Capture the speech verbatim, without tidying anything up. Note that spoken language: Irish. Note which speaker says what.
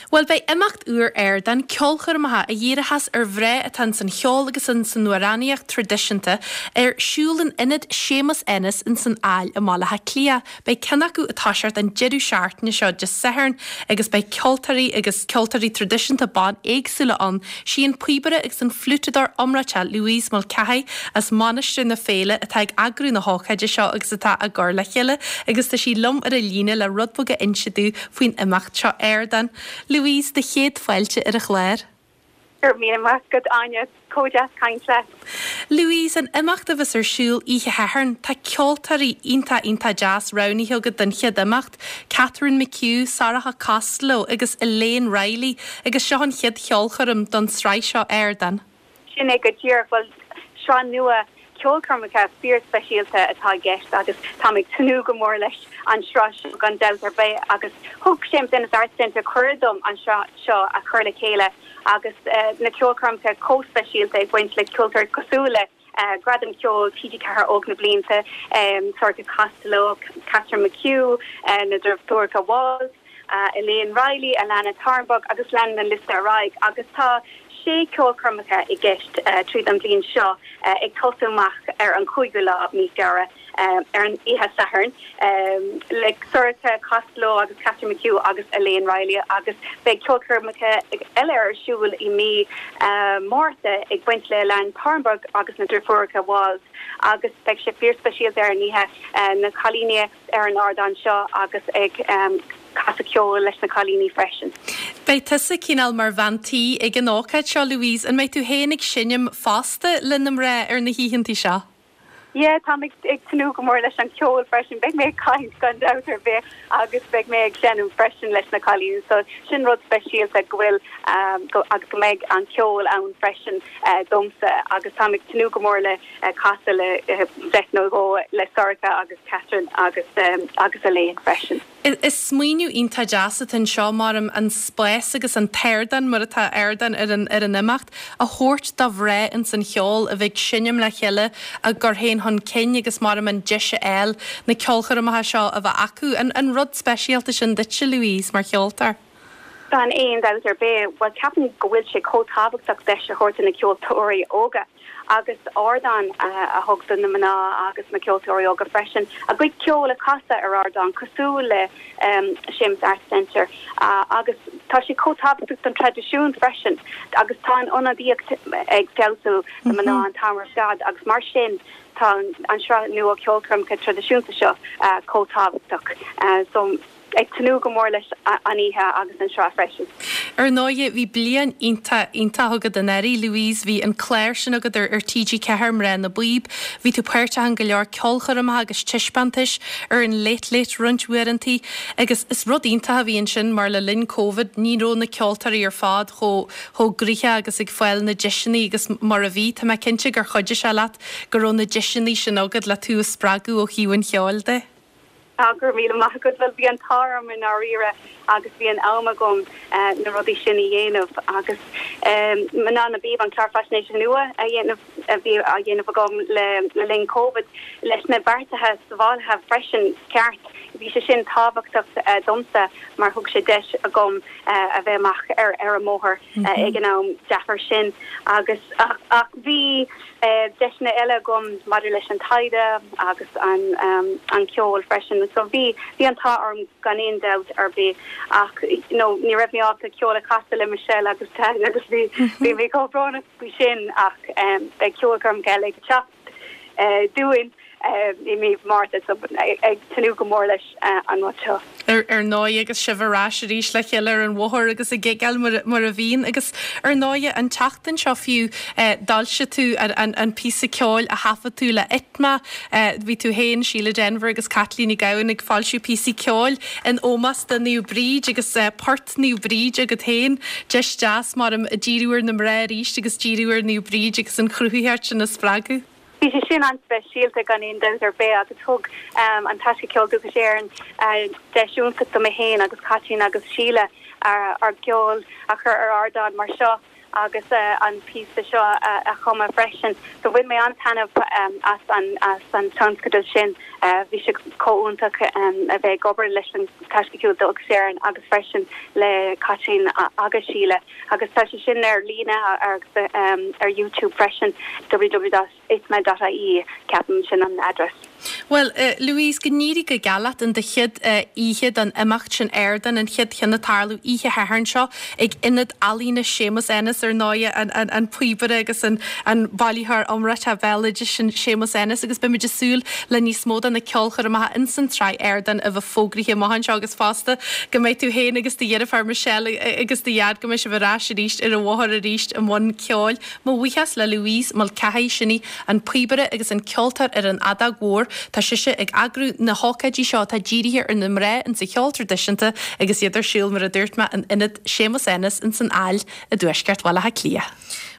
Speaker 1: Well bei imacht uair air dan ceolchar maithe a dhéarachas ar bhré a tan san cheol agus san san nuaránaíocht tradiisianta ar siúlan inad sémas ennis in san áil a málathe clia. Bei cennaú atá seart an jeú seart na seo just saharn agus bei ceoltarí agus ceoltarí tradiisianta ban éagsúla an síon puibere ag san flútadar omrate Louise Mulcahy as mánaiste na féile atá ag agrú na háchaide seo agus atá a ggur le chéile agus tá sí lom ar a líne le rudboga inseadú faoin imacht seo air dan. Louise, de chéad fáilte ar a chléir.
Speaker 2: Er mí amach go aine códeas caintle.
Speaker 1: Louise, an imacht a bheits ar siúl ihe hearn, tá ceoltarí ínta ínta jazz raunithe go den chéad imacht, Catherine McHugh, Sarah Costello agus Elaine Riley agus seo an chéad cheolcharum don sráid seo air dan.
Speaker 2: Sin ag go tír bhil seán nua ceolcarmacha fear speisialta atá gceist agus tá ag tanú go mór leis an sráis gan deltar bé agus thug séim den art centre chuirdom an seo a chur le chéile agus na ceolcarmacha cóspeisialta ag buint le ceoltar cosúla gradam ceol T G Cahar óg na blianta Sarah Costello, Catherine McHugh, na Dúircha Walls, Elaine Riley, Alana Tarnbog agus Landon Lister Raig agus tá sé ceolcarmacha i gceist tríd an blion seo ag tosamach ar an cúige lá níos deara ar an ihe saharn le Sarah Costello agus Catherine McHugh agus Elaine Riley agus be ceolcarmacha eile ar siúil i mí mórta ag buint le Land Tarnbog agus na Dúircha Walls agus be sé fear speisial ar níthe na cholíne ar an ardán seo agus ag casa ceol leis na cholíní freisin.
Speaker 1: Bei tusa cíál mar bhaintí ag an ácaid seo Louise an méid tú héananig sinnim fásta linnam ré ar na híhintí seo.
Speaker 2: Yeah, tá ag tanú go mór leis an ceol freisin, beag mé caiint gan dautar bé agus beag mé ag seanm freisin leis na cholíní, so sin rud speisial a gohfuil agus go méid an ceol ann freisin domsa agus tá ag tanú go mór le casa le bheitnó go le Sarah agus Catherine agus agus Elaine freisin.
Speaker 1: Is smuoinú ínta jaasa an seo marm an spéis agus an teirdan mar atá airdan ar an ar an imacht a thuirt dá bhré in san cheol a bheith sinnim le cheile a gur héin hon cin agus marm an deise eil na ceolchar amthe seo a bheith acu an an rud speisialta sin ditse Louise mar cheoltar.
Speaker 2: Dan éon dautar bé bhil ceapan go bhfuil sé cótábhachtach deise chuirta na ceoltóirí óga agus ordan a hogsan na mana agus na ceoltóirí óga freisin a gcuid ceol a casa ar ordan cosú le Sémas Art Centre agus tá sé cótábhachtach an tradiisiún freisin agus tá an onadíocht ag fealsú na mana an tamar stad agus mar sin tá an sra nua ceolcarmacha tradiisiúnta seo cótábhachtach so ag tanú go mór leis aníthe agus an seo freisin.
Speaker 1: Ar náide bhí blian ínta ínta thugad an éirí Louise bhí an cléir sin agad ar ar T G Cahar mré na buíb, bhí tú puirte an go leor ceolcharamtha agus tiispantais ar an leit leit runthuirantí agus is rud ínta a bhíon sin mar le linn COVID ní ró na ceoltarí ar fád cho cho gríthe agus ag foiil na deisianí agus mar a bhí tá me cinnte gur chuide se leat gur ró na deisianí sin agad le tú spragu ó chiúin cheáil de.
Speaker 2: Agur míle maith go bhfuil bhí an tám in áíire agus bhí an alma gom na rudí sinna dhéanamh agus maná na bíh an clarfasnéisi nua a dhéanamh a bhí a dhéanamh gom le le linn COVID leis na bartathe sa bháilthe freisin ceart bhí sé sin tábhachtach domsa mar thug sé deis a gom a bheitach ar ar a móthir ag an nám deafar sin agus ach bhí deisna eile gom mar leis an taide agus an an ceol freisin so bhí bhí an tá arm gan éon doubt ar bé ach nó ní raibh mé áta ceola casa le Michelle agus te agus bhí bhí bhí córána bhí sin ach be ceolcarm gaig chat dúin i mí Martha ag tanú go mór leis an seo.
Speaker 1: Ar ar náide agus sibhrás rís le cheile an bhthir agus a gigil mar a bhíon agus ar náide an teachtain seo fiú dalse tú an písa ceáil a hafa tú le itma bhí tú héin Sheila Denver agus Kathleen i Gowan ag fáilsiú písa ceáil an ómas den níú bríd agus part níú bríd agus héin deis deas mar a ddíúir na ré ríist agus ddíúir níú bríd agus an chrúthaíart sin na spragu.
Speaker 2: Bhí sé sin an speisialta gan éon dautar bé agus thug an taisce ceolú go séan deisiúnta do a héin agus Catherine agus Sheila ar ceol a chur ar ardán mar seo agus an pí seo a chuma freisin. So bhuiin mé an tanmh as an as an transcodul sin bhí se cóúntaach a bheith gobar leis an taisciú dog séan agus freisin le catín agus síle agus tá sin ar lína ar ar YouTube freisin w w w dot itme dot I E ceapan sin an address.
Speaker 1: Well, uh, Louise, gníri go galat in de chiad uh, iad an imacht sin airdan an chiad chinna tarlú ihe hairn seo ag inad alína sémas ennis ar náia an, an, an puibere agus an, an balíthar omrat a bhelige sin sémas ennis agus be meidir súl le níos mód an na ceolchar a maha insan trai airdan a bh fógrihi mahan seo agus fásta go méid tú héin agus de dhéad far Michelle agus de iad go mé se bhrá sé ríist ar a bhhar a ríist an mhain ceáil má bhuichas le Louise mal cehai sinní an puibere agus an ceoltar ar an ada gór Tá siise ag agrú na hócaidí seo tá ddíirithir ar na mré in sa cheol tradiisianta agus iadidir siúil mar a dúirt me an inad sémas ennis in san áil a dúisceart bhla ha clia.